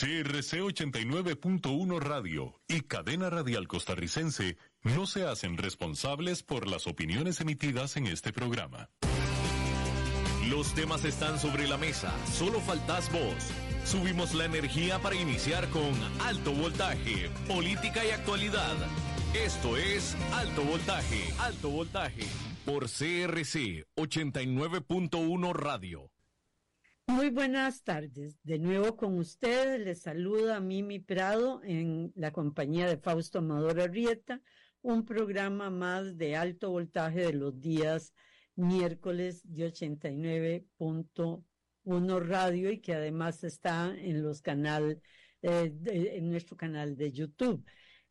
CRC 89.1 Radio y Cadena Radial Costarricense no se hacen responsables por las opiniones emitidas en este programa. Los temas están sobre la mesa, solo faltás vos. Subimos la energía para iniciar con Alto Voltaje, política y actualidad. Esto es Alto Voltaje, por CRC 89.1 Radio. Muy buenas tardes. De nuevo con ustedes les saluda Mimi Prado en la compañía de Fausto Amador Arrieta, un programa más de Alto Voltaje de los días miércoles de 89.1 Radio y que además está en los en nuestro canal de YouTube.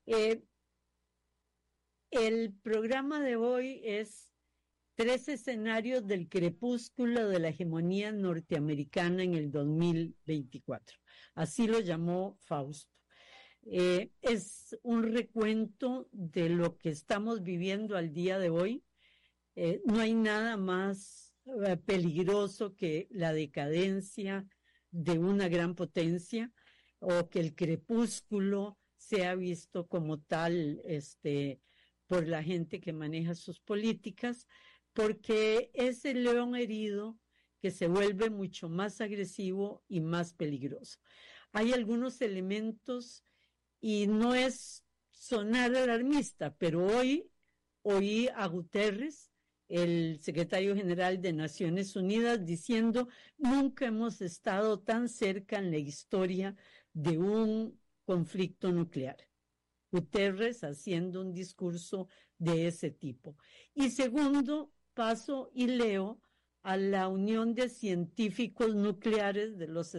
El programa de hoy es 3 escenarios del crepúsculo de la hegemonía norteamericana en el 2024. Así lo llamó Fausto. Es un recuento de lo que estamos viviendo al día de hoy. No hay nada más peligroso que la decadencia de una gran potencia o que el crepúsculo sea visto como tal por la gente que maneja sus políticas, porque es el león herido que se vuelve mucho más agresivo y más peligroso. Hay algunos elementos, y no es sonar alarmista, pero hoy oí a Guterres, el secretario general de Naciones Unidas, diciendo: nunca hemos estado tan cerca en la historia de un conflicto nuclear. Guterres haciendo un discurso de ese tipo. Y segundo, paso y leo a la Unión de Científicos Nucleares de los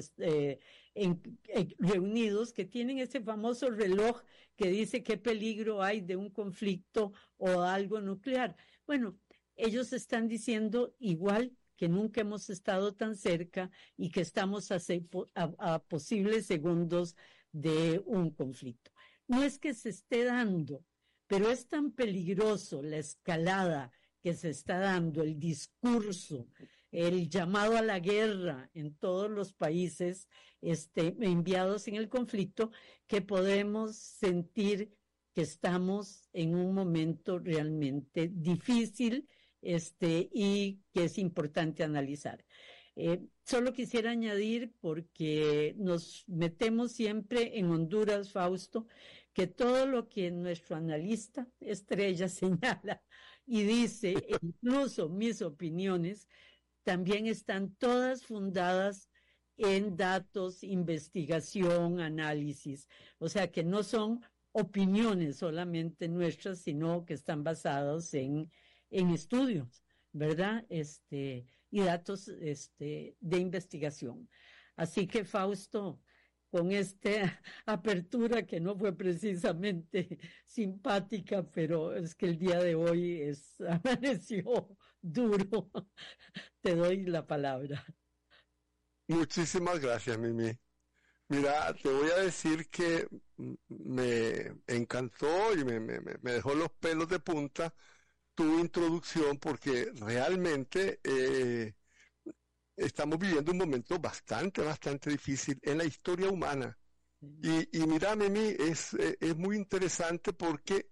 reunidos, que tienen ese famoso reloj que dice qué peligro hay de un conflicto o algo nuclear. Bueno, ellos están diciendo igual que nunca hemos estado tan cerca y que estamos a posibles segundos de un conflicto. No es que se esté dando, pero es tan peligroso la escalada que se está dando, el discurso, el llamado a la guerra en todos los países enviados en el conflicto, que podemos sentir que estamos en un momento realmente difícil y que es importante analizar. Solo quisiera añadir, porque nos metemos siempre en Honduras, Fausto, que todo lo que nuestro analista estrella señala y dice, incluso mis opiniones, también están todas fundadas en datos, investigación, análisis. O sea que no son opiniones solamente nuestras, sino que están basados en estudios, ¿verdad? Y datos de investigación. Así que, Fausto, con esta apertura que no fue precisamente simpática, pero es que el día de hoy amaneció duro, te doy la palabra. Muchísimas gracias, Mimi. Mira, te voy a decir que me encantó y me dejó los pelos de punta tu introducción, porque realmente estamos viviendo un momento bastante difícil en la historia humana. Y mira, Mimi, es muy interesante porque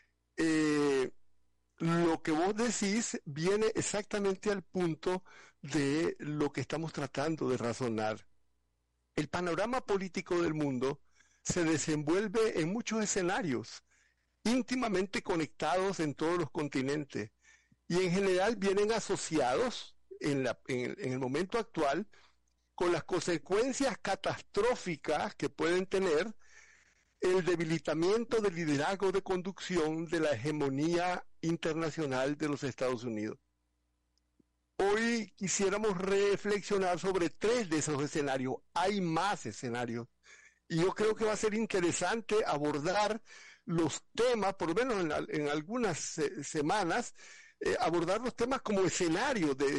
lo que vos decís viene exactamente al punto de lo que estamos tratando de razonar. El panorama político del mundo se desenvuelve en muchos escenarios íntimamente conectados en todos los continentes, y en general vienen asociados en el momento actual con las consecuencias catastróficas que pueden tener el debilitamiento del liderazgo de conducción de la hegemonía internacional de los Estados Unidos. Hoy quisiéramos reflexionar sobre 3 de esos escenarios. Hay más escenarios, y yo creo que va a ser interesante abordar los temas, por lo menos en algunas semanas, abordar los temas como escenario de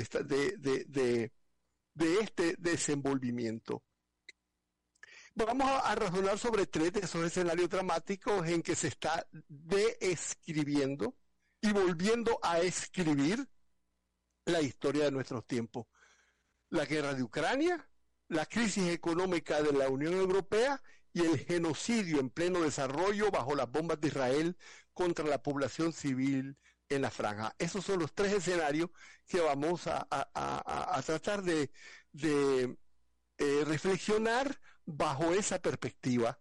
este desenvolvimiento. Vamos a razonar sobre 3 de esos escenarios dramáticos en que se está describiendo y volviendo a escribir la historia de nuestros tiempos. La guerra de Ucrania, la crisis económica de la Unión Europea y el genocidio en pleno desarrollo bajo las bombas de Israel contra la población civil en la franja. Esos son los tres escenarios que vamos a tratar de reflexionar bajo esa perspectiva.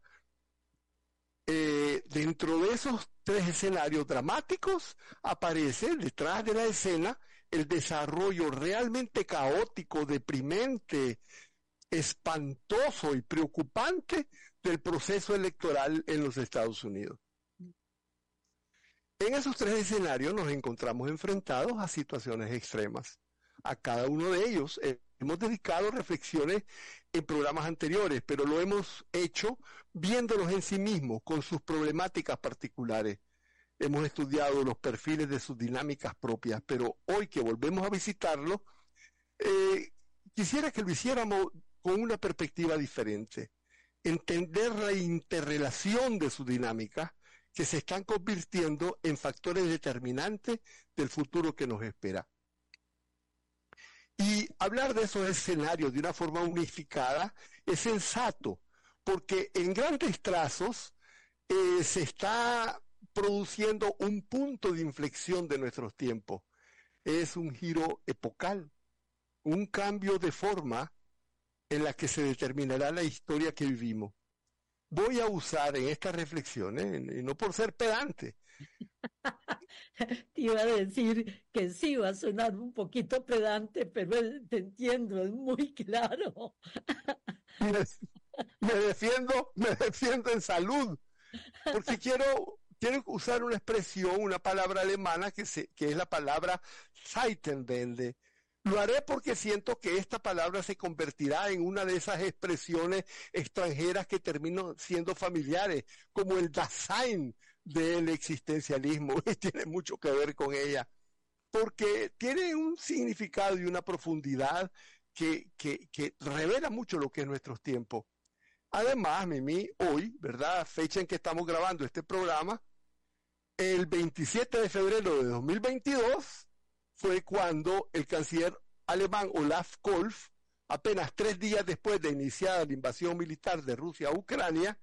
Dentro de esos tres escenarios dramáticos aparece detrás de la escena el desarrollo realmente caótico, deprimente, espantoso y preocupante del proceso electoral en los Estados Unidos. En esos tres escenarios nos encontramos enfrentados a situaciones extremas. A cada uno de ellos hemos dedicado reflexiones en programas anteriores, pero lo hemos hecho viéndolos en sí mismos, con sus problemáticas particulares. Hemos estudiado los perfiles de sus dinámicas propias, pero hoy que volvemos a visitarlo, quisiera que lo hiciéramos con una perspectiva diferente. Entender la interrelación de sus dinámicas que se están convirtiendo en factores determinantes del futuro que nos espera. Y hablar de esos escenarios de una forma unificada es sensato, porque en grandes trazos se está produciendo un punto de inflexión de nuestros tiempos. Es un giro epocal, un cambio de forma en la que se determinará la historia que vivimos. Voy a usar en estas reflexiones, y no por ser pedante. Te iba a decir que sí, va a sonar un poquito pedante, pero te entiendo, es muy claro. Me defiendo en salud, porque quiero usar una expresión, una palabra alemana que es la palabra Zeitenwende. Lo haré porque siento que esta palabra se convertirá en una de esas expresiones extranjeras que terminan siendo familiares, como el Dasein del existencialismo, y tiene mucho que ver con ella, porque tiene un significado y una profundidad que revela mucho lo que es nuestros tiempos. Además, Mimi, hoy, ¿verdad? Fecha en que estamos grabando este programa, el 27 de febrero de 2022, fue cuando el canciller alemán Olaf Scholz, apenas 3 días después de iniciada la invasión militar de Rusia a Ucrania,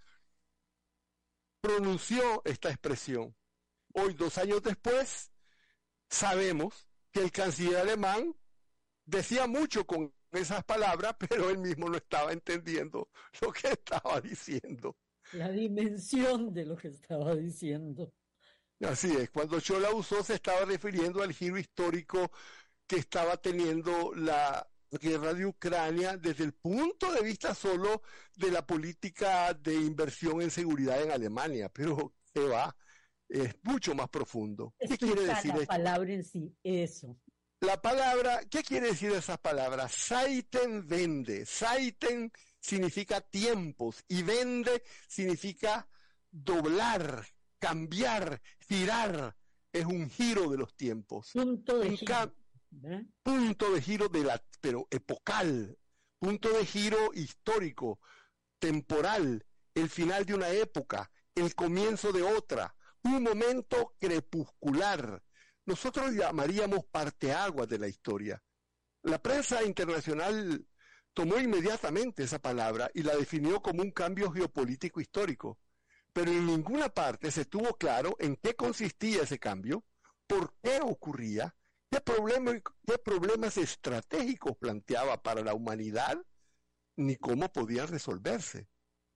pronunció esta expresión. Hoy, 2 años después, sabemos que el canciller alemán decía mucho con esas palabras, pero él mismo no estaba entendiendo lo que estaba diciendo. La dimensión de lo que estaba diciendo. Así es, cuando Scholz la usó se estaba refiriendo al giro histórico que estaba teniendo la guerra de Ucrania desde el punto de vista solo de la política de inversión en seguridad en Alemania, pero ¿qué va? Es mucho más profundo. ¿Qué quiere decir la palabra en sí? Eso. La palabra, ¿qué quiere decir esas palabras? Zeitenwende. Zeiten significa tiempos y Wende significa doblar, cambiar, girar. Es un giro de los tiempos. Punto de giro. Punto de giro pero epocal. Punto de giro histórico, temporal, el final de una época, el comienzo de otra, un momento crepuscular. Nosotros llamaríamos parteaguas de la historia. La prensa internacional tomó inmediatamente esa palabra y la definió como un cambio geopolítico histórico. Pero en ninguna parte se tuvo claro en qué consistía ese cambio, por qué ocurría, qué problemas estratégicos planteaba para la humanidad, ni cómo podían resolverse.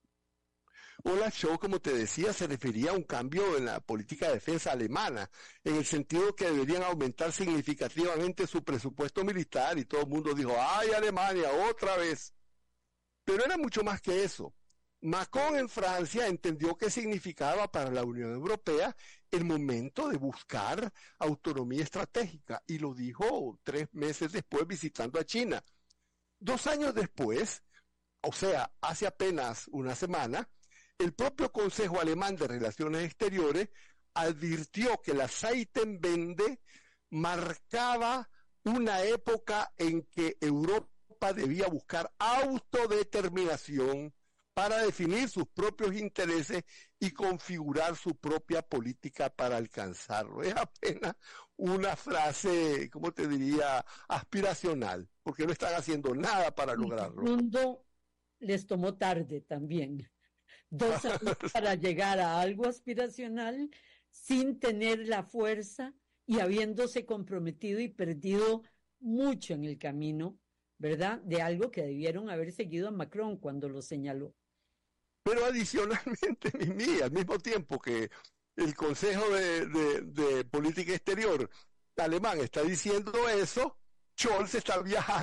Olaf Scholz, como te decía, se refería a un cambio en la política de defensa alemana, en el sentido que deberían aumentar significativamente su presupuesto militar, y todo el mundo dijo, ¡ay, Alemania, otra vez! Pero era mucho más que eso. Macron en Francia entendió qué significaba para la Unión Europea el momento de buscar autonomía estratégica, y lo dijo 3 meses después visitando a China. 2 años después, o sea, hace apenas una semana, el propio Consejo Alemán de Relaciones Exteriores advirtió que la Zeitenwende marcaba una época en que Europa debía buscar autodeterminación, para definir sus propios intereses y configurar su propia política para alcanzarlo. Es apenas una frase, ¿cómo te diría?, aspiracional, porque no están haciendo nada para lograrlo. El mundo les tomó tarde también. 2 años para llegar a algo aspiracional sin tener la fuerza y habiéndose comprometido y perdido mucho en el camino, ¿verdad? De algo que debieron haber seguido a Macron cuando lo señaló. Pero adicionalmente, Mimi, al mismo tiempo que el Consejo de Política Exterior alemán está diciendo eso, Scholz está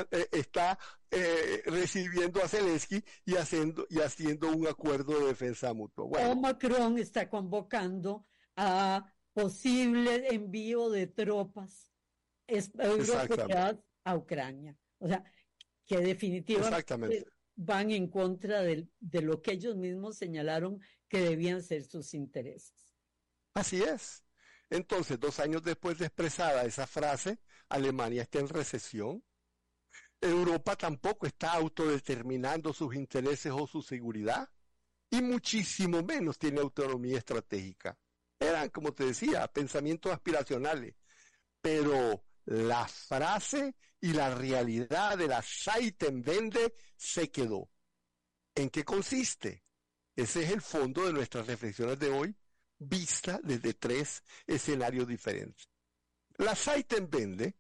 recibiendo a Zelensky y haciendo un acuerdo de defensa mutua. Bueno. O Macron está convocando a posible envío de tropas europeas a Ucrania. O sea, que definitivamente van en contra de lo que ellos mismos señalaron que debían ser sus intereses. Así es. Entonces, 2 años después de expresada esa frase, Alemania está en recesión. Europa tampoco está autodeterminando sus intereses o su seguridad, y muchísimo menos tiene autonomía estratégica. Eran, como te decía, pensamientos aspiracionales, pero la frase y la realidad de la Zeitenwende se quedó. ¿En qué consiste? Ese es el fondo de nuestras reflexiones de hoy, vista desde 3 escenarios diferentes. La Zeitenwende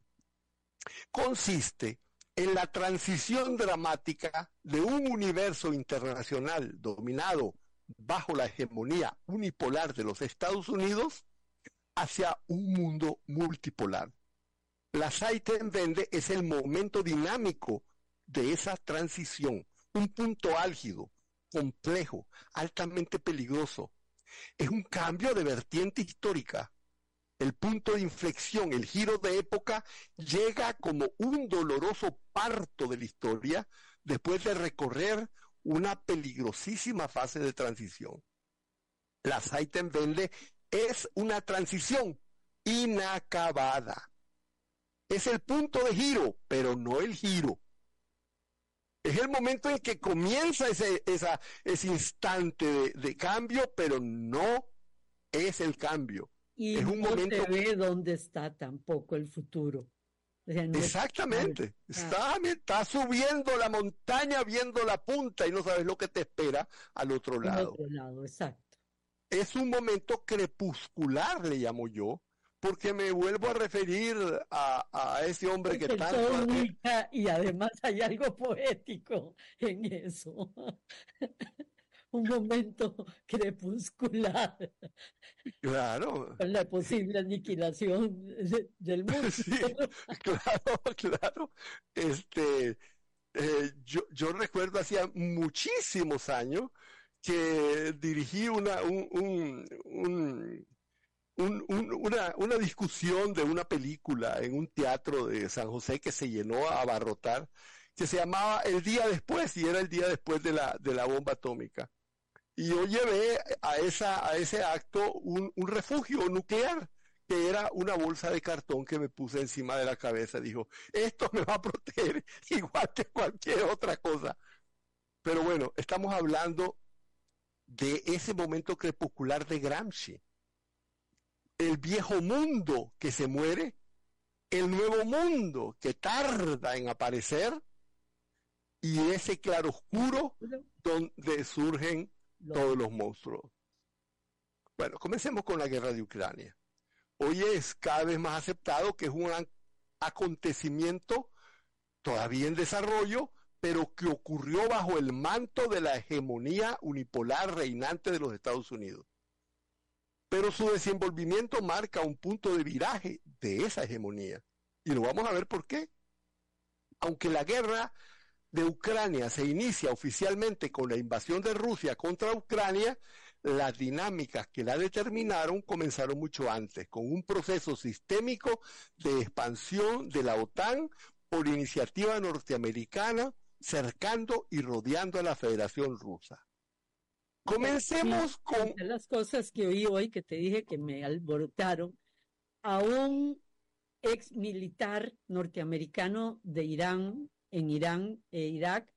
consiste en la transición dramática de un universo internacional dominado bajo la hegemonía unipolar de los Estados Unidos hacia un mundo multipolar. La Zeitenwende es el momento dinámico de esa transición, un punto álgido, complejo, altamente peligroso. Es un cambio de vertiente histórica. El punto de inflexión, el giro de época, llega como un doloroso parto de la historia después de recorrer una peligrosísima fase de transición. La Zeitenwende es una transición inacabada. Es el punto de giro, pero no el giro. Es el momento en que comienza ese instante de cambio, pero no es el cambio. Y es un no momento... se ve dónde está tampoco el futuro. O sea, no exactamente. Está subiendo la montaña, viendo la punta y no sabes lo que te espera al otro lado. Al otro lado, exacto. Es un momento crepuscular, le llamo yo, porque me vuelvo a referir a ese hombre que tanto... Y además hay algo poético en eso. Un momento crepuscular. Claro. Con la posible aniquilación del mundo. Sí, claro. Yo recuerdo hacía muchísimos años que dirigí una discusión de una película en un teatro de San José que se llenó a abarrotar, que se llamaba El Día Después, y era el día después de la bomba atómica. Y yo llevé a ese acto un refugio nuclear, que era una bolsa de cartón que me puse encima de la cabeza. Dijo, esto me va a proteger igual que cualquier otra cosa. Pero bueno, estamos hablando de ese momento crepuscular de Gramsci. El viejo mundo que se muere, el nuevo mundo que tarda en aparecer, y ese claroscuro donde surgen todos los monstruos. Bueno, comencemos con la guerra de Ucrania. Hoy es cada vez más aceptado que es un acontecimiento todavía en desarrollo, pero que ocurrió bajo el manto de la hegemonía unipolar reinante de los Estados Unidos. Pero su desenvolvimiento marca un punto de viraje de esa hegemonía. Y lo vamos a ver por qué. Aunque la guerra de Ucrania se inicia oficialmente con la invasión de Rusia contra Ucrania, las dinámicas que la determinaron comenzaron mucho antes, con un proceso sistémico de expansión de la OTAN por iniciativa norteamericana, cercando y rodeando a la Federación Rusa. Comencemos con... De las cosas que oí hoy, que te dije que me alborotaron, a un ex militar norteamericano de Irán, en Irán e Irak,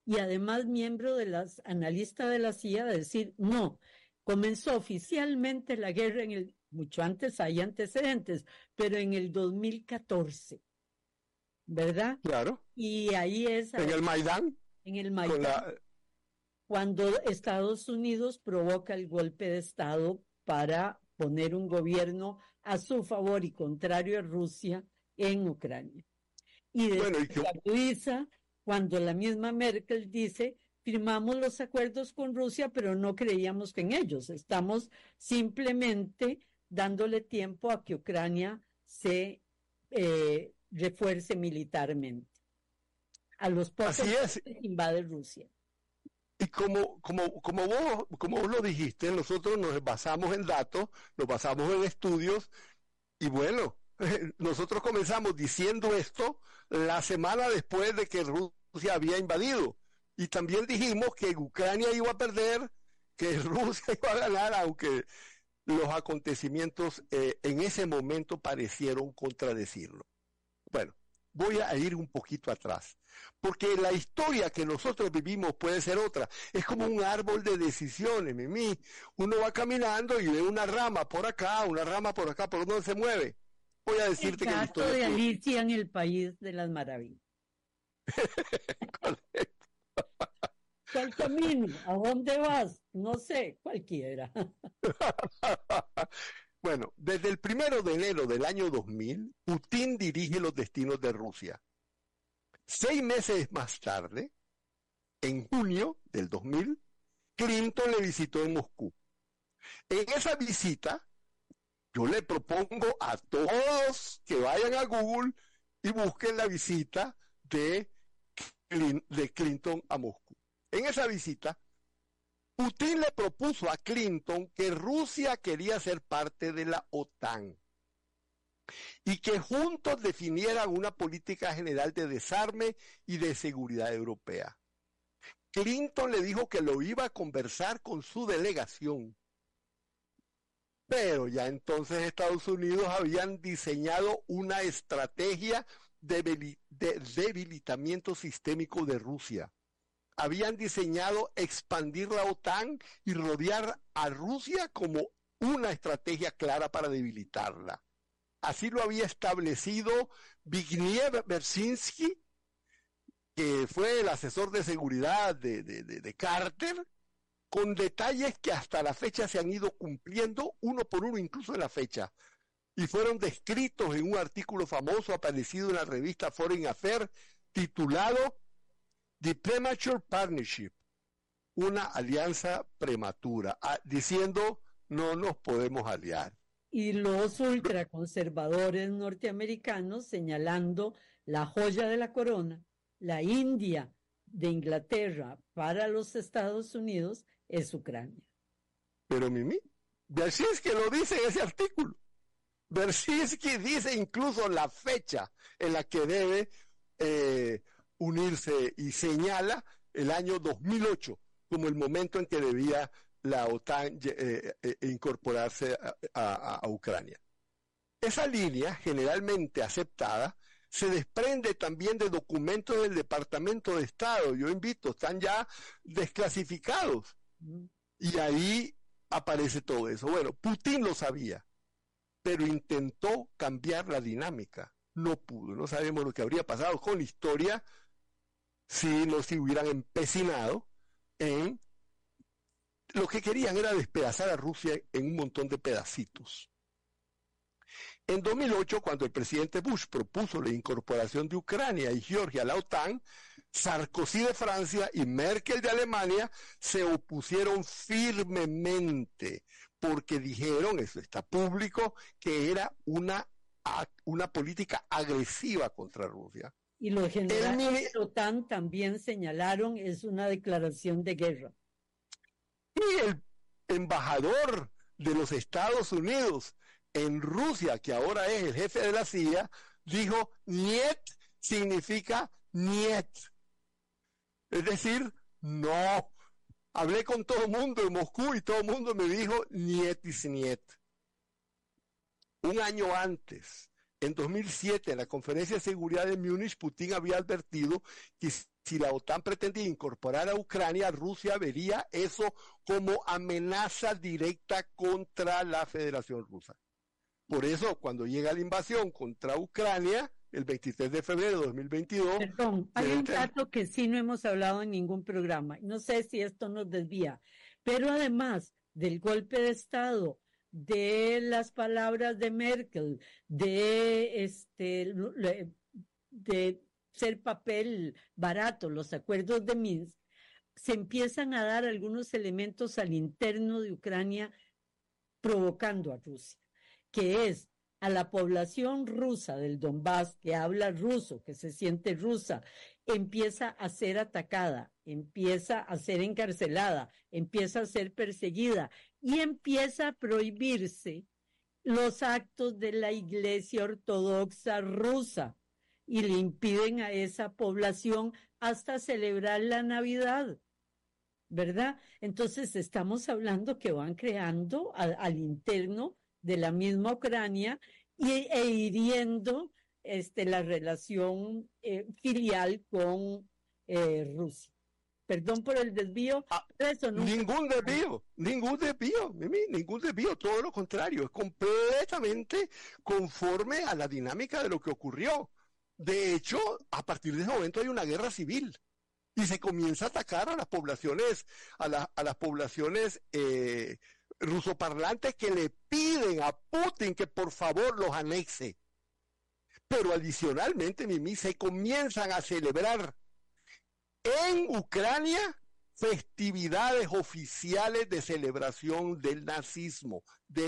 y además miembro de las analistas de la CIA, de decir, no, comenzó oficialmente la guerra mucho antes hay antecedentes, pero en el 2014, ¿verdad? Claro. Y ahí es... En el Maidán. En el Maidán, cuando Estados Unidos provoca el golpe de Estado para poner un gobierno a su favor y contrario a Rusia en Ucrania. Y después se agudiza cuando la misma Merkel dice, firmamos los acuerdos con Rusia, pero no creíamos en ellos. Estamos simplemente dándole tiempo a que Ucrania se refuerce militarmente. A los pocos meses invade Rusia. Y como vos lo dijiste, nosotros nos basamos en datos, nos basamos en estudios, y bueno, nosotros comenzamos diciendo esto la semana después de que Rusia había invadido. Y también dijimos que Ucrania iba a perder, que Rusia iba a ganar, aunque los acontecimientos en ese momento parecieron contradecirlo. Bueno, voy a ir un poquito atrás, porque la historia que nosotros vivimos puede ser otra. Es como un árbol de decisiones, Mimi. Uno va caminando y ve una rama por acá, ¿por dónde se mueve? Voy a decirte que la historia de Alicia en el País de las Maravillas. Correcto. ¿Cuál camino? ¿A dónde vas? No sé, cualquiera. Bueno, desde el 1 de enero del año 2000, Putin dirige los destinos de Rusia. 6 meses más tarde, en junio del 2000, Clinton le visitó en Moscú. En esa visita, yo le propongo a todos que vayan a Google y busquen la visita de Clinton a Moscú. En esa visita, Putin le propuso a Clinton que Rusia quería ser parte de la OTAN y que juntos definieran una política general de desarme y de seguridad europea. Clinton le dijo que lo iba a conversar con su delegación, pero ya entonces Estados Unidos habían diseñado una estrategia de debilitamiento sistémico de Rusia. Habían diseñado expandir la OTAN y rodear a Rusia como una estrategia clara para debilitarla. Así lo había establecido Zbigniew Brzezinski, que fue el asesor de seguridad de Carter, con detalles que hasta la fecha se han ido cumpliendo uno por uno, incluso en la fecha, y fueron descritos en un artículo famoso aparecido en la revista Foreign Affairs, titulado The Premature Partnership, una alianza prematura, diciendo no nos podemos aliar. Y los ultraconservadores norteamericanos señalando la joya de la corona, la India de Inglaterra para los Estados Unidos, es Ucrania. Pero Mimi, Brzezinski lo dice en ese artículo. Brzezinski dice incluso la fecha en la que debe unirse y señala el año 2008 como el momento en que debía la OTAN incorporarse a Ucrania. Esa línea, generalmente aceptada, se desprende también de documentos del Departamento de Estado. Yo invito, están ya desclasificados. Y ahí aparece todo eso. Bueno, Putin lo sabía, pero intentó cambiar la dinámica. No pudo. No sabemos lo que habría pasado con la historia si no se hubieran empecinado en... Lo que querían era despedazar a Rusia en un montón de pedacitos. En 2008, cuando el presidente Bush propuso la incorporación de Ucrania y Georgia a la OTAN, Sarkozy de Francia y Merkel de Alemania se opusieron firmemente porque dijeron, eso está público, que era una política agresiva contra Rusia. Y los generales de la OTAN también señalaron, es una declaración de guerra. Y el embajador de los Estados Unidos en Rusia, que ahora es el jefe de la CIA, dijo, niet significa niet. Es decir, no. Hablé con todo el mundo en Moscú y todo el mundo me dijo, niet is niet. Un año antes, en 2007, en la Conferencia de Seguridad de Múnich, Putin había advertido que si la OTAN pretendía incorporar a Ucrania, Rusia vería eso como amenaza directa contra la Federación Rusa. Por eso, cuando llega la invasión contra Ucrania, el 23 de febrero de 2022... Perdón, hay un dato que sí no hemos hablado en ningún programa. No sé si esto nos desvía, pero además del golpe de Estado, de las palabras de Merkel, de ser papel barato, los acuerdos de Minsk, se empiezan a dar algunos elementos al interno de Ucrania provocando a Rusia, que es a la población rusa del Donbass, que habla ruso, que se siente rusa, empieza a ser atacada, empieza a ser encarcelada, empieza a ser perseguida y empieza a prohibirse los actos de la Iglesia Ortodoxa rusa y le impiden a esa población hasta celebrar la Navidad, ¿verdad? Entonces estamos hablando que van creando al interno de la misma Ucrania e hiriendo la relación filial con Rusia. Perdón por el desvío. Eso no... Ningún desvío, Mimi, ningún desvío, todo lo contrario, es completamente conforme a la dinámica de lo que ocurrió. De hecho, a partir de ese momento hay una guerra civil y se comienza a atacar a las poblaciones, a las poblaciones rusoparlantes que le piden a Putin que por favor los anexe. Pero adicionalmente, Mimi, se comienzan a celebrar en Ucrania festividades oficiales de celebración del nazismo.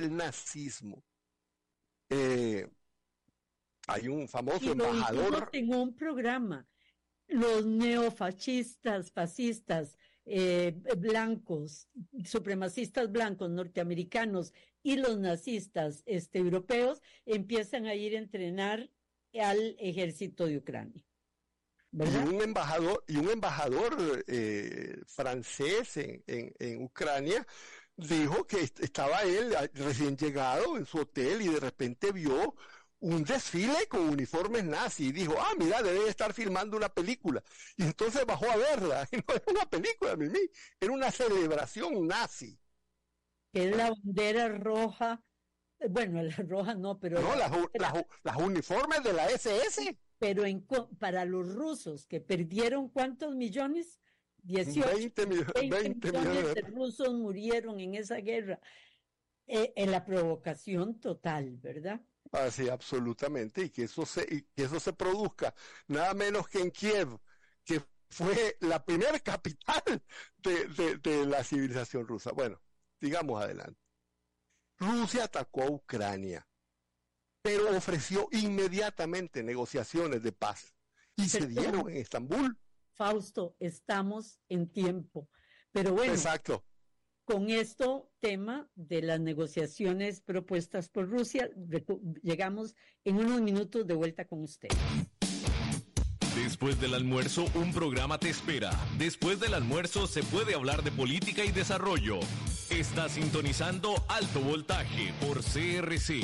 Hay un famoso embajador. En un programa, los neofascistas, fascistas, blancos, supremacistas blancos norteamericanos y los nazistas europeos empiezan a ir a entrenar al ejército de Ucrania, ¿verdad? Y un embajador francés en Ucrania dijo que estaba él recién llegado en su hotel y de repente vio un desfile con uniformes nazis y dijo, mira, debe estar filmando una película. Y entonces bajó a verla. Y no era una película, Mimi, era una celebración nazi. Que es la bandera roja, bueno, la roja no, pero... No, las uniformes de la SS. Pero para los rusos, que perdieron ¿cuántos millones? 18, 20 millones de rusos murieron en esa guerra. En la provocación total, ¿verdad? Sí, absolutamente, y que eso se produzca nada menos que en Kiev, que fue la primera capital de la civilización rusa. Bueno, digamos adelante. Rusia atacó a Ucrania, pero ofreció inmediatamente negociaciones de paz y se dieron en Estambul. Fausto, estamos en tiempo, pero bueno. Exacto. Con esto, tema de las negociaciones propuestas por Rusia, llegamos en unos minutos de vuelta con usted. Después del almuerzo, un programa te espera. Después del almuerzo se puede hablar de política y desarrollo. Está sintonizando Alto Voltaje por CRC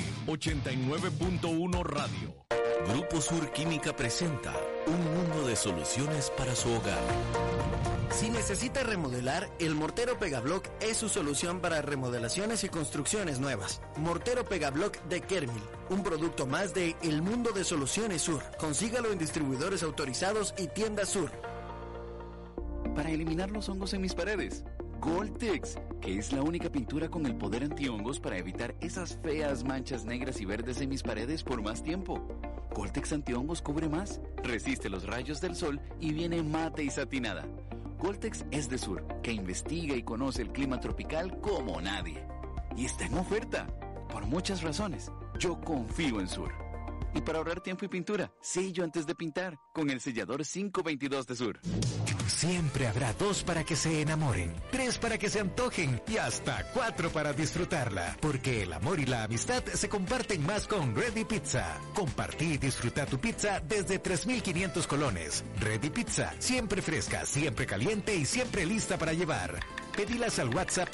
89.1 Radio. Grupo Sur Química presenta un mundo de soluciones para su hogar. Si necesita remodelar, el Mortero Pegablock es su solución para remodelaciones y construcciones nuevas. Mortero Pegablock de Kermil, un producto más de El Mundo de Soluciones Sur. Consígalo en distribuidores autorizados y tiendas Sur. Para eliminar los hongos en mis paredes, Goltex, que es la única pintura con el poder antihongos para evitar esas feas manchas negras y verdes en mis paredes por más tiempo. Goltex antihongos cubre más, resiste los rayos del sol y viene mate y satinada. Goltex es de Sur, que investiga y conoce el clima tropical como nadie. Y está en oferta, por muchas razones. Yo confío en Sur. Y para ahorrar tiempo y pintura, sello antes de pintar, con el sellador 522 de Sur. Siempre habrá 2 para que se enamoren, 3 para que se antojen y hasta 4 para disfrutarla. Porque el amor y la amistad se comparten más con Ready Pizza. Compartí y disfruta tu pizza desde 3,500 colones. Ready Pizza, siempre fresca, siempre caliente y siempre lista para llevar. Pedilas al WhatsApp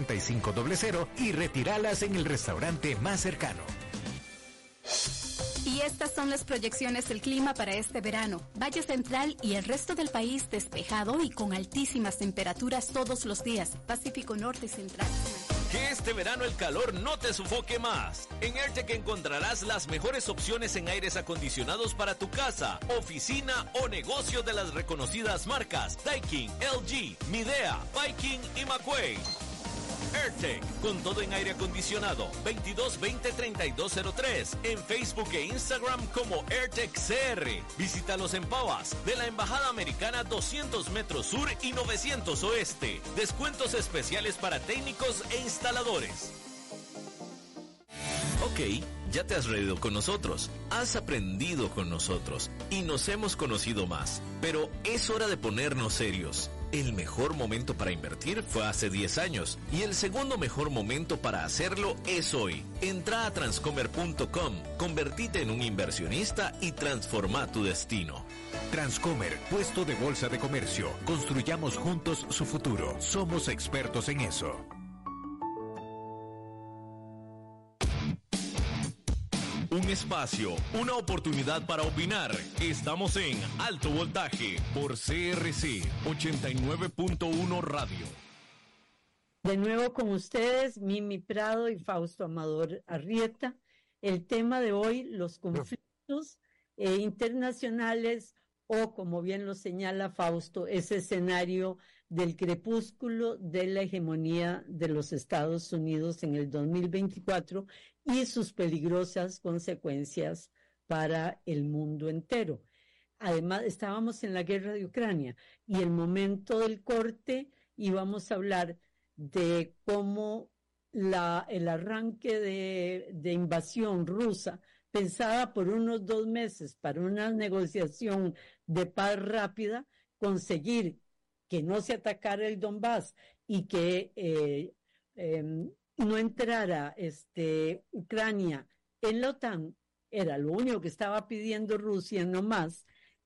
7060-6500 y retíralas en el restaurante más cercano. Y estas son las proyecciones del clima para este verano. Valle Central y el resto del país despejado y con altísimas temperaturas todos los días. Pacífico Norte y Central. Que este verano el calor no te sofoque más. En Airtec encontrarás las mejores opciones en aires acondicionados para tu casa, oficina o negocio de las reconocidas marcas Daikin, LG, Midea, Viking y McQuay. Airtec, con todo en aire acondicionado, 2220-3203, en Facebook e Instagram como Airtec CR. Visítalos en Pavas, de la Embajada Americana 200 metros sur y 900 oeste. Descuentos especiales para técnicos e instaladores. Ok, ya te has reído con nosotros, has aprendido con nosotros y nos hemos conocido más. Pero es hora de ponernos serios. El mejor momento para invertir fue hace 10 años y el segundo mejor momento para hacerlo es hoy. Entra a transcomer.com, convertite en un inversionista y transforma tu destino. Transcomer, puesto de bolsa de comercio. Construyamos juntos su futuro. Somos expertos en eso. Un espacio, una oportunidad para opinar. Estamos en Alto Voltaje por CRC 89.1 Radio. De nuevo con ustedes, Mimi Prado y Fausto Amador Arrieta. El tema de hoy, los conflictos internacionales o, como bien lo señala Fausto, ese escenario del crepúsculo de la hegemonía de los Estados Unidos en el 2024 y sus peligrosas consecuencias para el mundo entero. Además, estábamos en la guerra de Ucrania y el momento del corte íbamos a hablar de cómo el arranque de invasión rusa, pensada por unos 2 meses para una negociación de paz rápida, conseguir que no se atacara el Donbass y que no entrara Ucrania en la OTAN, era lo único que estaba pidiendo Rusia nomás,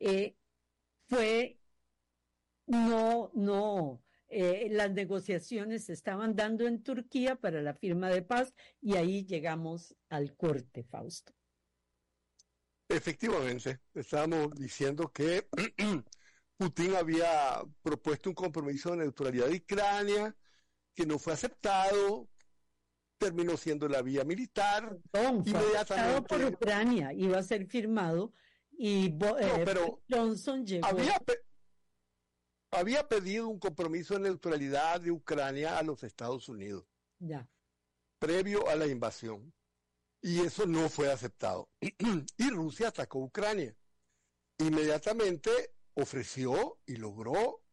las negociaciones se estaban dando en Turquía para la firma de paz y ahí llegamos al corte, Fausto. Efectivamente, estábamos diciendo que Putin había propuesto un compromiso de neutralidad de Ucrania que no fue aceptado, terminó siendo la vía militar. Fue aceptado por Ucrania, iba a ser firmado y Johnson llegó. Había pedido un compromiso de neutralidad de Ucrania a los Estados Unidos, previo a la invasión, y eso no fue aceptado. Y Rusia atacó a Ucrania. Inmediatamente ofreció y logró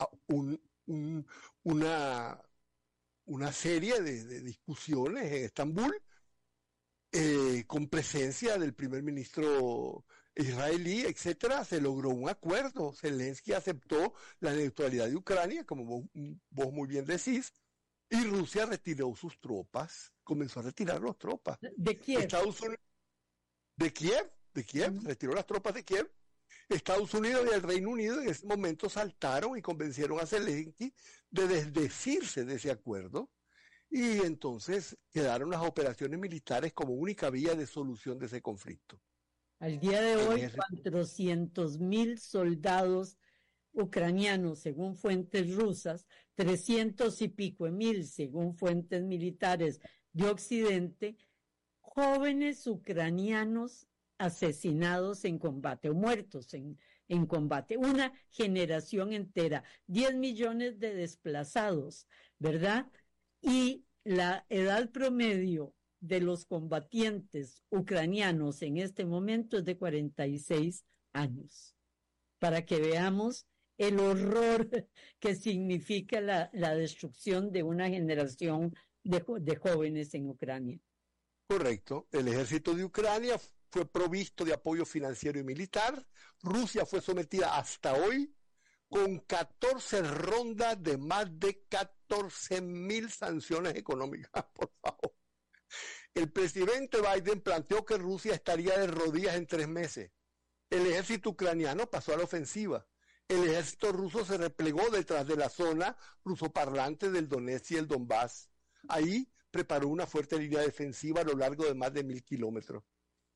una serie de discusiones en Estambul con presencia del primer ministro israelí, etcétera. Se logró un acuerdo. Zelensky aceptó la neutralidad de Ucrania, como vos muy bien decís, y Rusia retiró sus tropas, comenzó a retirar las tropas. ¿De Kiev? Estados Unidos, de Kiev, retiró las tropas de Kiev. Estados Unidos y el Reino Unido en ese momento saltaron y convencieron a Zelensky de desdecirse de ese acuerdo, y entonces quedaron las operaciones militares como única vía de solución de ese conflicto. Al día de hoy, 400,000 soldados ucranianos, según fuentes rusas, 300 y pico mil, según fuentes militares de Occidente, jóvenes ucranianos asesinados en combate o muertos en combate. Una generación entera, 10 millones de desplazados, ¿verdad? Y la edad promedio de los combatientes ucranianos en este momento es de 46 años, para que veamos el horror que significa la destrucción de una generación de jóvenes en Ucrania. Correcto. El ejército de Ucrania fue provisto de apoyo financiero y militar. Rusia fue sometida hasta hoy con 14 rondas de más de 14,000 sanciones económicas, por favor. El presidente Biden planteó que Rusia estaría de rodillas en 3 meses. El ejército ucraniano pasó a la ofensiva. El ejército ruso se replegó detrás de la zona rusoparlante del Donetsk y el Donbass. Ahí preparó una fuerte línea defensiva a lo largo de más de 1,000 kilómetros.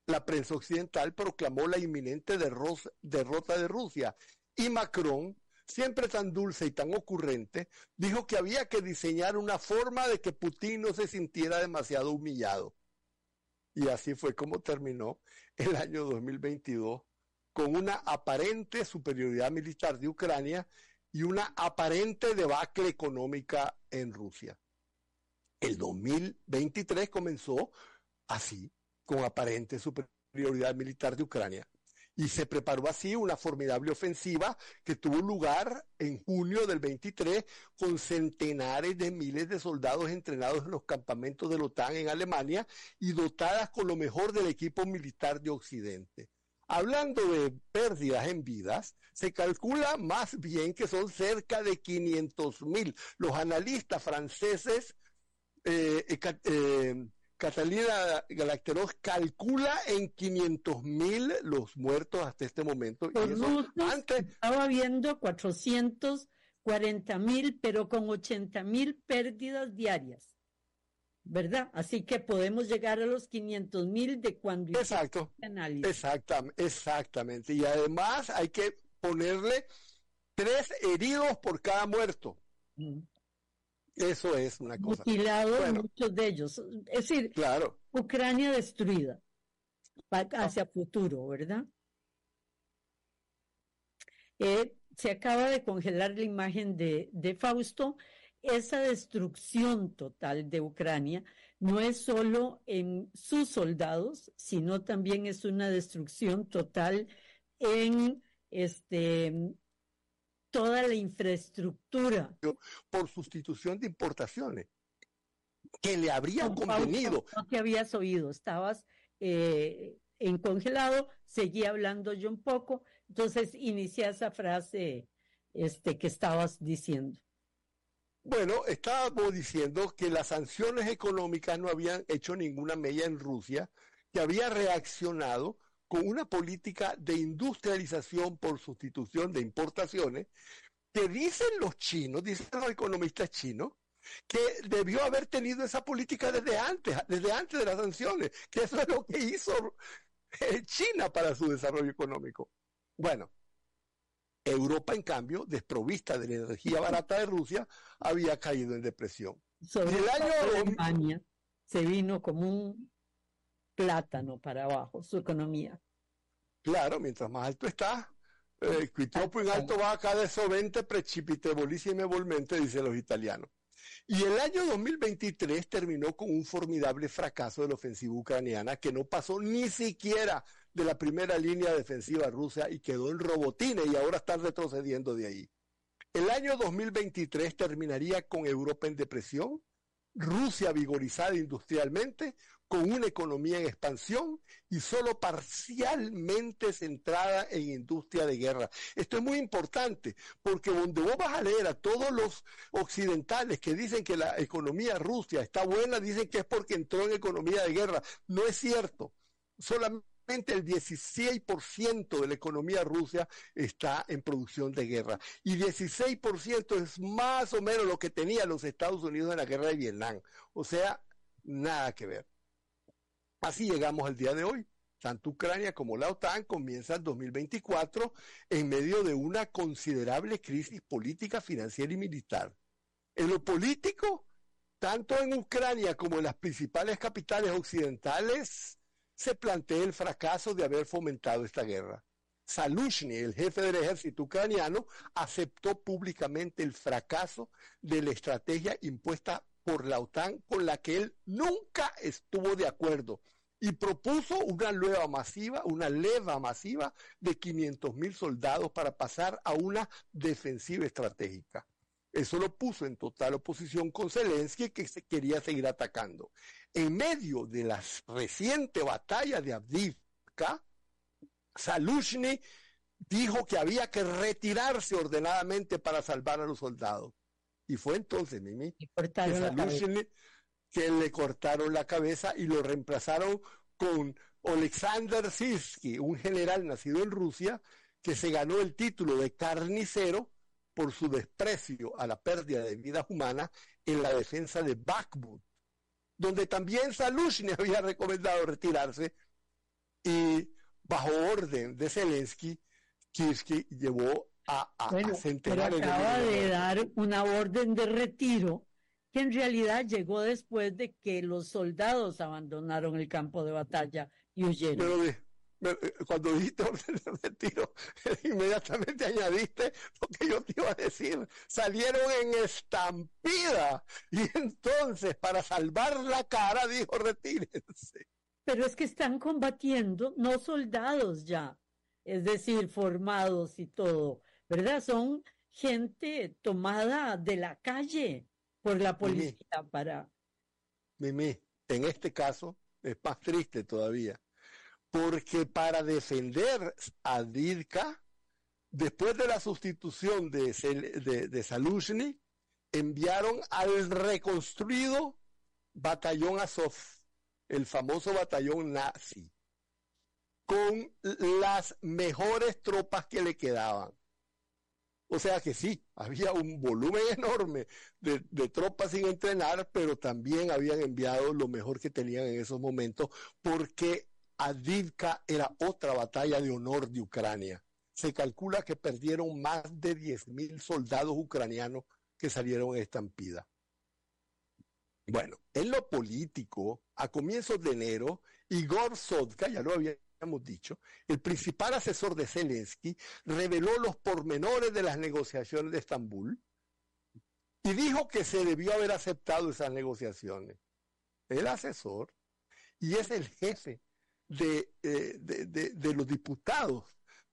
la prensa occidental proclamó la inminente derrota de Rusia, y Macron, siempre tan dulce y tan ocurrente, dijo que había que diseñar una forma de que Putin no se sintiera demasiado humillado. Y así fue como terminó el año 2022, con una aparente superioridad militar de Ucrania y una aparente debacle económica en Rusia. El 2023 comenzó así, con aparente superioridad militar de Ucrania. Y se preparó así una formidable ofensiva que tuvo lugar en junio del 23 con centenares de miles de soldados entrenados en los campamentos de la OTAN en Alemania y dotadas con lo mejor del equipo militar de Occidente. Hablando de pérdidas en vidas, se calcula más bien que son cerca de 500.000. Los analistas franceses Catalina Galacteros calcula en 500.000 los muertos hasta este momento. Por y eso antes estaba viendo 440.000, pero con 80.000 pérdidas diarias, ¿verdad? Así que podemos llegar a los 500.000 de cuando exacto, el análisis. Exactamente. Y además hay que ponerle 3 heridos por cada muerto. Eso es una cosa. Mutilados, bueno, muchos de ellos. Es decir, claro. Ucrania destruida hacia futuro, ¿verdad? Se acaba de congelar la imagen de Fausto. Esa destrucción total de Ucrania no es solo en sus soldados, sino también es una destrucción total en toda la infraestructura. Por sustitución de importaciones que le habrían convenido. No te habías oído, estabas en congelado, seguí hablando yo un poco, entonces inicié esa frase que estabas diciendo. Bueno, estábamos diciendo que las sanciones económicas no habían hecho ninguna mella en Rusia, que había reaccionado con una política de industrialización por sustitución de importaciones, que dicen los chinos, dicen los economistas chinos, que debió haber tenido esa política desde antes de las sanciones, que eso es lo que hizo China para su desarrollo económico. Bueno, Europa, en cambio, desprovista de la energía barata de Rusia, había caído en depresión. Sobre el año Alemania se vino como un plátano para abajo, su economía. Claro, mientras más alto está, qui troppo in alto va cada sovente precipitevolissimamente, dicen los italianos. Y el año 2023 terminó con un formidable fracaso de la ofensiva ucraniana que no pasó ni siquiera de la primera línea defensiva rusa y quedó en Robotine y ahora está retrocediendo de ahí. El año 2023 terminaría con Europa en depresión, Rusia vigorizada industrialmente, con una economía en expansión y solo parcialmente centrada en industria de guerra. Esto es muy importante, porque donde vos vas a leer a todos los occidentales que dicen que la economía rusa está buena, dicen que es porque entró en economía de guerra. No es cierto. Solamente el 16% de la economía rusa está en producción de guerra. Y 16% es más o menos lo que tenían los Estados Unidos en la guerra de Vietnam. O sea, nada que ver. Así llegamos al día de hoy. Tanto Ucrania como la OTAN comienzan 2024 en medio de una considerable crisis política, financiera y militar. En lo político, tanto en Ucrania como en las principales capitales occidentales, se plantea el fracaso de haber fomentado esta guerra. Zaluzhny, el jefe del ejército ucraniano, aceptó públicamente el fracaso de la estrategia impuesta por la OTAN, con la que él nunca estuvo de acuerdo, y propuso una leva masiva de 500.000 soldados para pasar a una defensiva estratégica. Eso lo puso en total oposición con Zelensky, que se quería seguir atacando. En medio de la reciente batalla de Avdiivka, Zaluzhny dijo que había que retirarse ordenadamente para salvar a los soldados. Y fue entonces, Mimi, que le cortaron la cabeza y lo reemplazaron con Oleksandr Sirski, un general nacido en Rusia, que se ganó el título de carnicero por su desprecio a la pérdida de vidas humanas en la defensa de Bakhmut, donde también Zaluzhny había recomendado retirarse y bajo orden de Zelensky, Kirchner llevó a centenares pero acaba de dar una orden de retiro que en realidad llegó después de que los soldados abandonaron el campo de batalla y huyeron. Cuando dijiste orden de retiro, inmediatamente añadiste lo que yo te iba a decir. Salieron en estampida y entonces para salvar la cara dijo retírense. Pero es que están combatiendo, no soldados ya, es decir, formados y todo, ¿verdad? Son gente tomada de la calle por la policía Mimi, en este caso es más triste todavía, porque para defender a Avdiivka, después de la sustitución de Zaluzhny, enviaron al reconstruido batallón Azov, el famoso batallón nazi, con las mejores tropas que le quedaban. O sea que sí, había un volumen enorme de tropas sin entrenar, pero también habían enviado lo mejor que tenían en esos momentos, porque Avdiivka era otra batalla de honor de Ucrania. Se calcula que perdieron más de 10.000 soldados ucranianos que salieron en estampida. Bueno, en lo político, a comienzos de enero, Igor Sodka, ya lo habíamos dicho, el principal asesor de Zelensky, reveló los pormenores de las negociaciones de Estambul y dijo que se debió haber aceptado esas negociaciones. El asesor, y es el jefe de los diputados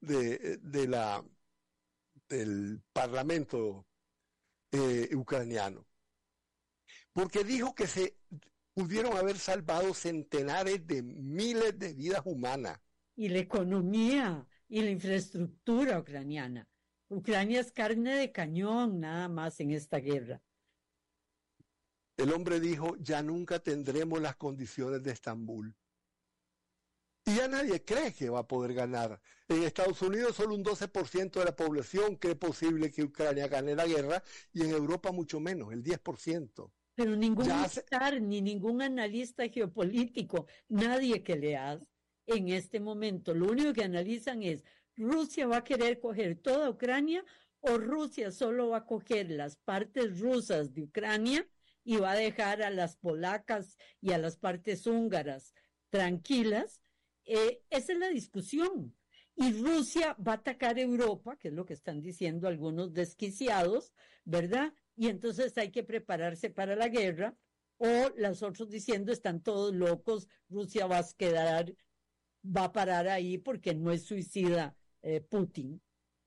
del Parlamento ucraniano, porque dijo que se pudieron haber salvado centenares de miles de vidas humanas. Y la economía y la infraestructura ucraniana. Ucrania es carne de cañón nada más en esta guerra. El hombre dijo, ya nunca tendremos las condiciones de Estambul. Y ya nadie cree que va a poder ganar. En Estados Unidos solo un 12% de la población cree posible que Ucrania gane la guerra, y en Europa mucho menos, el 10%. Pero ningún militar, ni ningún analista geopolítico, nadie que leas en este momento, lo único que analizan es, ¿Rusia va a querer coger toda Ucrania o Rusia solo va a coger las partes rusas de Ucrania y va a dejar a las polacas y a las partes húngaras tranquilas? Esa es la discusión. Y Rusia va a atacar Europa, que es lo que están diciendo algunos desquiciados, ¿verdad? Y entonces hay que prepararse para la guerra, o los otros diciendo están todos locos, Rusia va a parar ahí porque no es suicida Putin.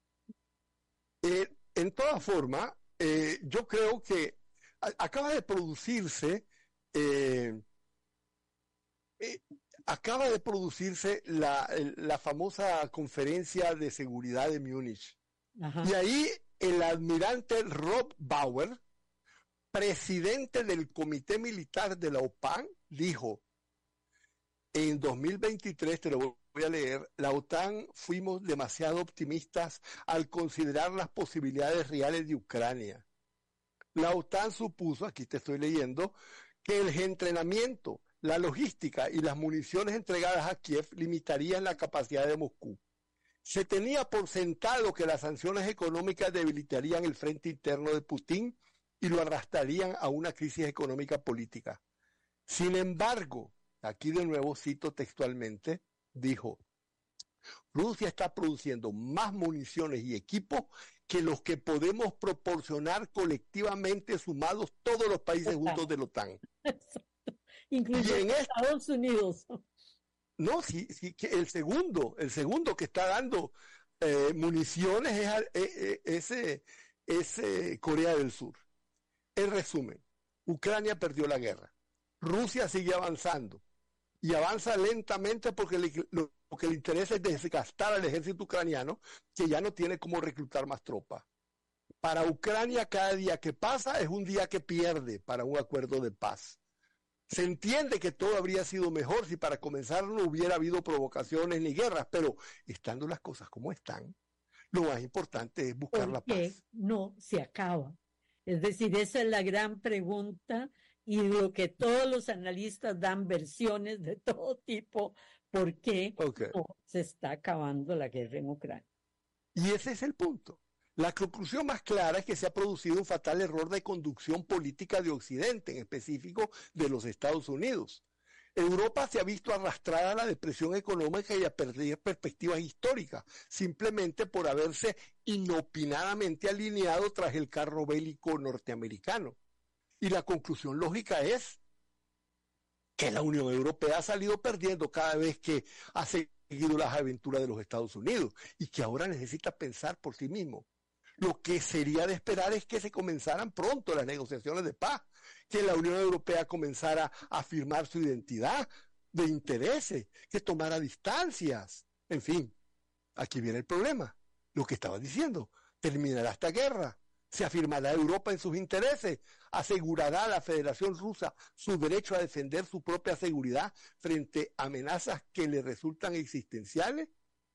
En toda forma, yo creo que acaba de producirse la famosa conferencia de seguridad de Múnich. Ajá. Y ahí el almirante Rob Bauer, presidente del Comité Militar de la OTAN, dijo, en 2023, te lo voy a leer, la OTAN fuimos demasiado optimistas al considerar las posibilidades reales de Ucrania. La OTAN supuso, aquí te estoy leyendo, que el entrenamiento, la logística y las municiones entregadas a Kiev limitarían la capacidad de Moscú. Se tenía por sentado que las sanciones económicas debilitarían el frente interno de Putin y lo arrastrarían a una crisis económica política. Sin embargo, aquí de nuevo cito textualmente, dijo, Rusia está produciendo más municiones y equipos que los que podemos proporcionar colectivamente sumados todos los países juntos de la OTAN. Incluyendo Estados Unidos. No, sí, que el segundo que está dando municiones es Corea del Sur. En resumen, Ucrania perdió la guerra. Rusia sigue avanzando y avanza lentamente porque lo que le interesa es desgastar al ejército ucraniano, que ya no tiene cómo reclutar más tropas. Para Ucrania, cada día que pasa es un día que pierde para un acuerdo de paz. Se entiende que todo habría sido mejor si para comenzar no hubiera habido provocaciones ni guerras, pero estando las cosas como están, lo más importante es buscar la paz. No se acaba. Es decir, esa es la gran pregunta, y lo que todos los analistas dan versiones de todo tipo por qué no se está acabando la guerra en Ucrania. Y ese es el punto. La conclusión más clara es que se ha producido un fatal error de conducción política de Occidente, en específico de los Estados Unidos. Europa se ha visto arrastrada a la depresión económica y a perder perspectivas históricas, simplemente por haberse inopinadamente alineado tras el carro bélico norteamericano. Y la conclusión lógica es que la Unión Europea ha salido perdiendo cada vez que ha seguido las aventuras de los Estados Unidos y que ahora necesita pensar por sí mismo. Lo que sería de esperar es que se comenzaran pronto las negociaciones de paz, que la Unión Europea comenzara a afirmar su identidad de intereses, que tomara distancias. En fin, aquí viene el problema. Lo que estaba diciendo, terminará esta guerra, se afirmará Europa en sus intereses, asegurará a la Federación Rusa su derecho a defender su propia seguridad frente a amenazas que le resultan existenciales.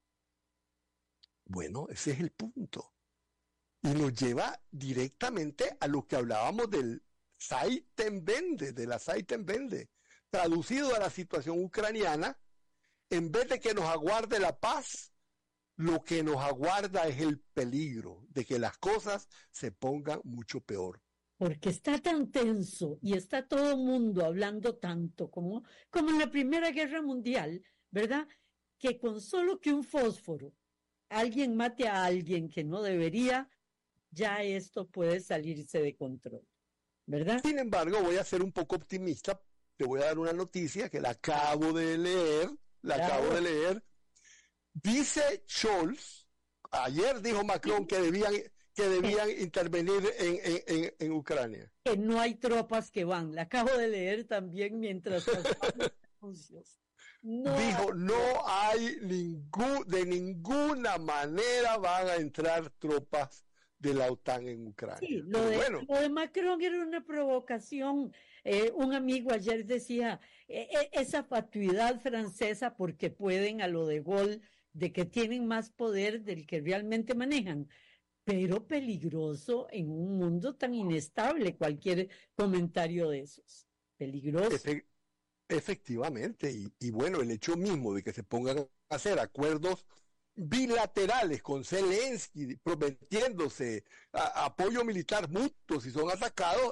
Bueno, ese es el punto. Y nos lleva directamente a lo que hablábamos del Zeitenwende, de la Zeitenwende, traducido a la situación ucraniana. En vez de que nos aguarde la paz, lo que nos aguarda es el peligro de que las cosas se pongan mucho peor. Porque está tan tenso y está todo el mundo hablando tanto como en la Primera Guerra Mundial, ¿verdad? Que con solo que un fósforo alguien mate a alguien que no debería, ya esto puede salirse de control, ¿verdad? Sin embargo, voy a ser un poco optimista. Te voy a dar una noticia que la acabo de leer. Dice Scholz, ayer dijo Macron que debían intervenir en Ucrania. Que no hay tropas que van. La acabo de leer también mientras los anuncios. Dijo, no hay de ninguna manera van a entrar tropas de la OTAN en Ucrania. Sí, lo de Macron era una provocación. Un amigo ayer decía, esa fatuidad francesa porque pueden a lo de Gaulle, de que tienen más poder del que realmente manejan, pero peligroso en un mundo tan inestable, cualquier comentario de esos. Peligroso. Efectivamente, y bueno, el hecho mismo de que se pongan a hacer acuerdos bilaterales con Zelensky, prometiéndose apoyo militar mutuo si son atacados,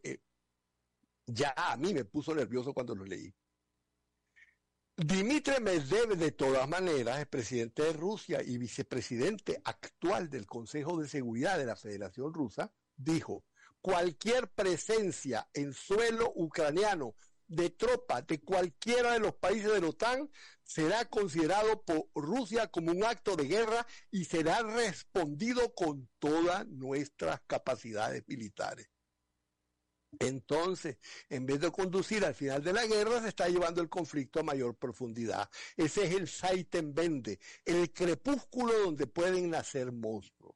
ya a mí me puso nervioso cuando lo leí. Dmitry Medvedev, de todas maneras, es presidente de Rusia y vicepresidente actual del Consejo de Seguridad de la Federación Rusa, dijo, cualquier presencia en suelo ucraniano de tropas de cualquiera de los países de la OTAN será considerado por Rusia como un acto de guerra y será respondido con todas nuestras capacidades militares. Entonces, en vez de conducir al final de la guerra, se está llevando el conflicto a mayor profundidad. Ese es el Zeitenwende, el crepúsculo donde pueden nacer monstruos.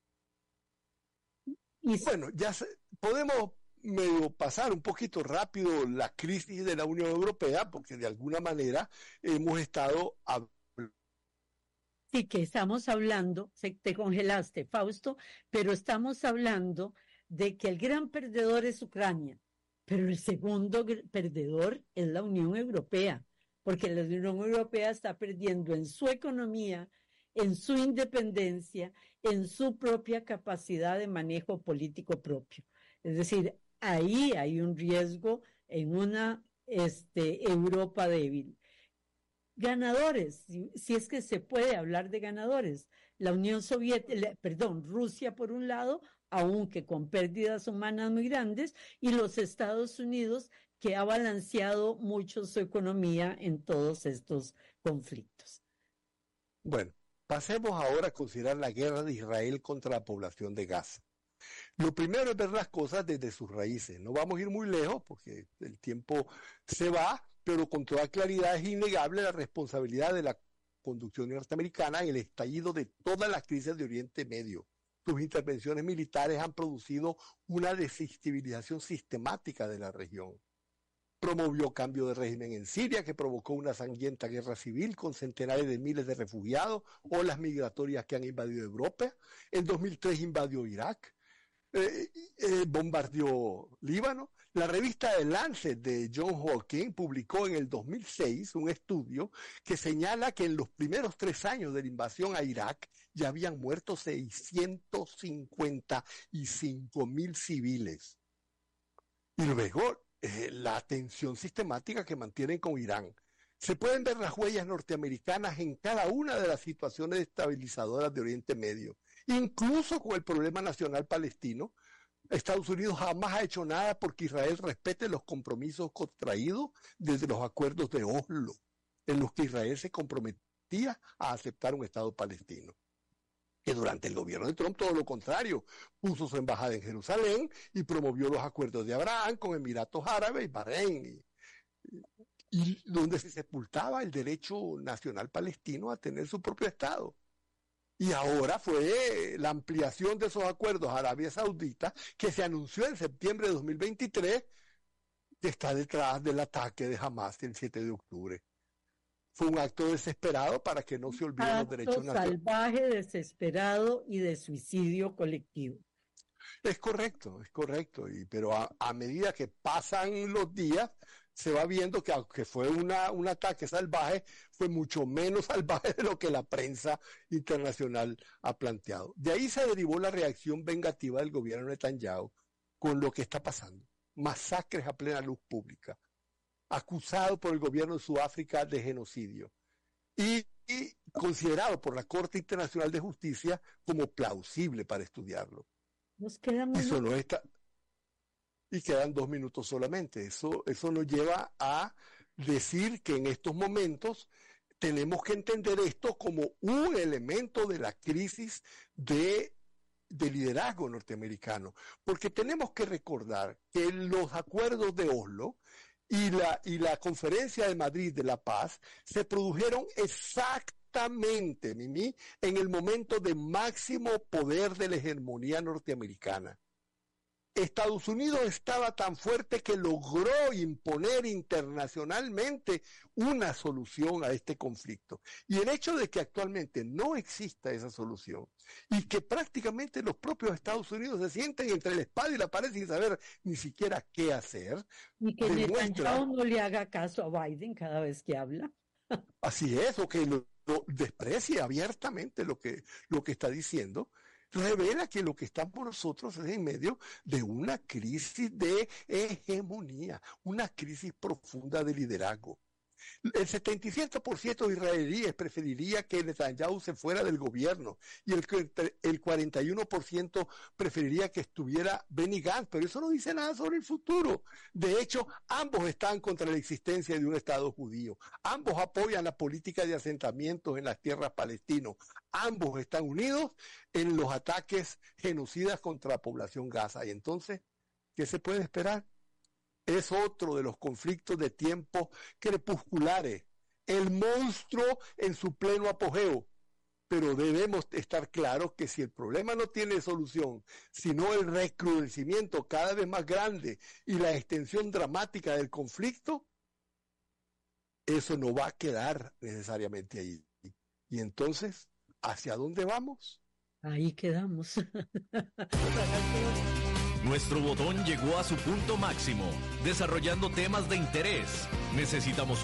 Y bueno, podemos medio pasar un poquito rápido la crisis de la Unión Europea, porque de alguna manera hemos estado Sí, que estamos hablando, te congelaste, Fausto, pero estamos hablando de que el gran perdedor es Ucrania, pero el segundo perdedor es la Unión Europea, porque la Unión Europea está perdiendo en su economía, en su independencia, en su propia capacidad de manejo político propio. Es decir, ahí hay un riesgo en una Europa débil. Ganadores, si es que se puede hablar de ganadores. La Unión Soviética, Rusia por un lado, aunque con pérdidas humanas muy grandes, y los Estados Unidos, que ha balanceado mucho su economía en todos estos conflictos. Bueno, pasemos ahora a considerar la guerra de Israel contra la población de Gaza. Lo primero es ver las cosas desde sus raíces. No vamos a ir muy lejos porque el tiempo se va, pero con toda claridad es innegable la responsabilidad de la conducción norteamericana en el estallido de todas las crisis de Oriente Medio. Sus intervenciones militares han producido una desestabilización sistemática de la región. Promovió cambio de régimen en Siria, que provocó una sangrienta guerra civil con centenares de miles de refugiados, olas migratorias que han invadido Europa. En 2003 invadió Irak. bombardeó Líbano. La revista The Lancet de John Hawking publicó en el 2006 un estudio que señala que en los primeros 3 años de la invasión a Irak ya habían muerto 655,000 civiles. Y luego la tensión sistemática que mantienen con Irán. Se pueden ver las huellas norteamericanas en cada una de las situaciones estabilizadoras de Oriente Medio, incluso con el problema nacional palestino. Estados Unidos jamás ha hecho nada porque Israel respete los compromisos contraídos desde los acuerdos de Oslo, en los que Israel se comprometía a aceptar un Estado palestino. Que durante el gobierno de Trump, todo lo contrario, puso su embajada en Jerusalén y promovió los acuerdos de Abraham con Emiratos Árabes y Bahrein, y donde se sepultaba el derecho nacional palestino a tener su propio Estado. Y ahora fue la ampliación de esos acuerdos a Arabia Saudita, que se anunció en septiembre de 2023, que está detrás del ataque de Hamas el 7 de octubre. Fue un acto desesperado para que no se olviden los derechos nacionales. Salvaje, desesperado y de suicidio colectivo. Es correcto, pero a medida que pasan los días, se va viendo que aunque fue un ataque salvaje, fue mucho menos salvaje de lo que la prensa internacional ha planteado. De ahí se derivó la reacción vengativa del gobierno de Netanyahu con lo que está pasando. Masacres a plena luz pública, acusado por el gobierno de Sudáfrica de genocidio y considerado por la Corte Internacional de Justicia como plausible para estudiarlo. Nos quedan Eso no está... Y quedan 2 minutos solamente. Eso nos lleva a decir que en estos momentos tenemos que entender esto como un elemento de la crisis de liderazgo norteamericano. Porque tenemos que recordar que los acuerdos de Oslo y la Conferencia de Madrid de la Paz se produjeron exactamente, Mimi, en el momento de máximo poder de la hegemonía norteamericana. Estados Unidos estaba tan fuerte que logró imponer internacionalmente una solución a este conflicto. Y el hecho de que actualmente no exista esa solución y que prácticamente los propios Estados Unidos se sienten entre la espada y la pared sin saber ni siquiera qué hacer. Y que Netanyahu no le haga caso a Biden cada vez que habla. Así es, o que lo desprecie abiertamente lo que está diciendo. Revela que lo que estamos nosotros es en medio de una crisis de hegemonía, una crisis profunda de liderazgo. El 77% de israelíes preferiría que Netanyahu se fuera del gobierno y el 41% preferiría que estuviera Benny Gantz, pero eso no dice nada sobre el futuro. De hecho, ambos están contra la existencia de un Estado judío. Ambos apoyan la política de asentamientos en las tierras palestinas. Ambos están unidos en los ataques genocidas contra la población Gaza. Y entonces, ¿qué se puede esperar? Es otro de los conflictos de tiempos crepusculares, el monstruo en su pleno apogeo. Pero debemos estar claros que si el problema no tiene solución, sino el recrudecimiento cada vez más grande y la extensión dramática del conflicto, eso no va a quedar necesariamente ahí. Y entonces, ¿hacia dónde vamos? Ahí quedamos. Nuestro botón llegó a su punto máximo, desarrollando temas de interés. Necesitamos